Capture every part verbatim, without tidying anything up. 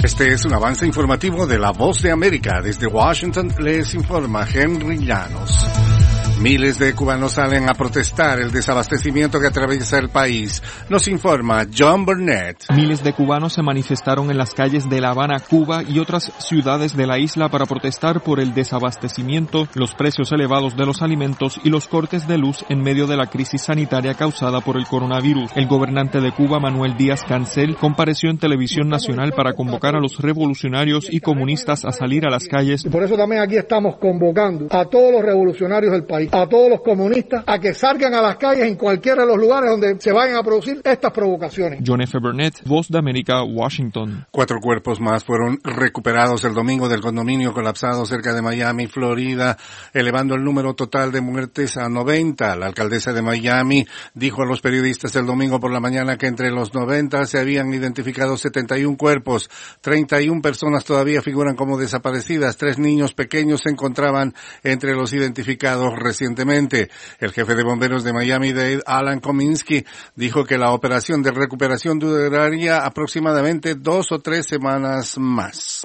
Este es un avance informativo de La Voz de América. Desde Washington les informa Henry Llanos. Miles de cubanos salen a protestar el desabastecimiento que atraviesa el país. Nos informa John Burnett. Miles de cubanos se manifestaron en las calles de La Habana, Cuba y otras ciudades de la isla para protestar por el desabastecimiento, los precios elevados de los alimentos y los cortes de luz en medio de la crisis sanitaria causada por el coronavirus. El gobernante de Cuba, Manuel Díaz-Cancel, compareció en televisión nacional para convocar a los revolucionarios y comunistas a salir a las calles. Y por eso también aquí estamos convocando a todos los revolucionarios del país, a todos los comunistas, a que salgan a las calles en cualquiera de los lugares donde se vayan a producir estas provocaciones. John F. Burnett, Voz de América, Washington. Cuatro cuerpos más fueron recuperados el domingo del condominio colapsado cerca de Miami, Florida, elevando el número total de muertes a noventa. La alcaldesa de Miami dijo a los periodistas el domingo por la mañana que entre los noventa se habían identificado setenta y un cuerpos, treinta y una personas todavía figuran como desaparecidas, tres niños pequeños se encontraban entre los identificados recientemente. El jefe de bomberos de Miami-Dade, Alan Kominsky, dijo que la operación de recuperación duraría aproximadamente dos o tres semanas más.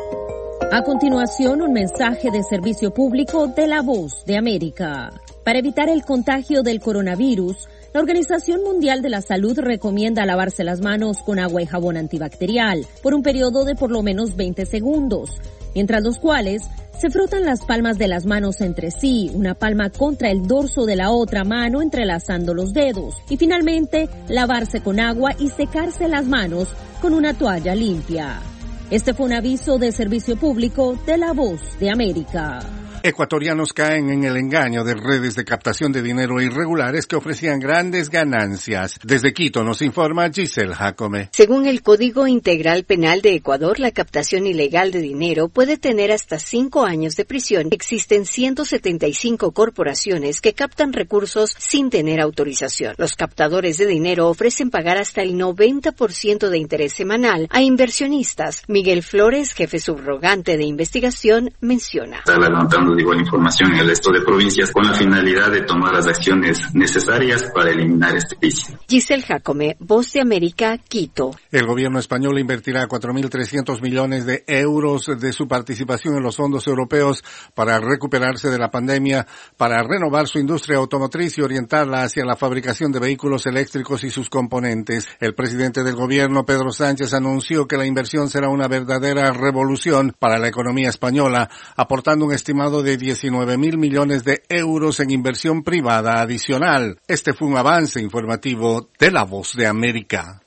A continuación, un mensaje de servicio público de La Voz de América. Para evitar el contagio del coronavirus, la Organización Mundial de la Salud recomienda lavarse las manos con agua y jabón antibacterial por un periodo de por lo menos veinte segundos, mientras los cuales se frotan las palmas de las manos entre sí, una palma contra el dorso de la otra mano entrelazando los dedos, y finalmente lavarse con agua y secarse las manos con una toalla limpia. Este fue un aviso de servicio público de La Voz de América. Ecuatorianos caen en el engaño de redes de captación de dinero irregulares que ofrecían grandes ganancias. Desde Quito nos informa Giselle Jacome. Según el Código Integral Penal de Ecuador, la captación ilegal de dinero puede tener hasta cinco años de prisión. Existen ciento setenta y cinco corporaciones que captan recursos sin tener autorización. Los captadores de dinero ofrecen pagar hasta el noventa por ciento de interés semanal a inversionistas. Miguel Flores, jefe subrogante de investigación, menciona. Está levantando de igual información en el resto de provincias con la finalidad de tomar las acciones necesarias para eliminar este vicio. Giselle Jacome, Voz de América, Quito. El gobierno español invertirá cuatro mil trescientos millones de euros de su participación en los fondos europeos para recuperarse de la pandemia, para renovar su industria automotriz y orientarla hacia la fabricación de vehículos eléctricos y sus componentes. El presidente del gobierno, Pedro Sánchez, anunció que la inversión será una verdadera revolución para la economía española, aportando un estimado de diecinueve mil millones de euros en inversión privada adicional. Este fue un avance informativo de La Voz de América.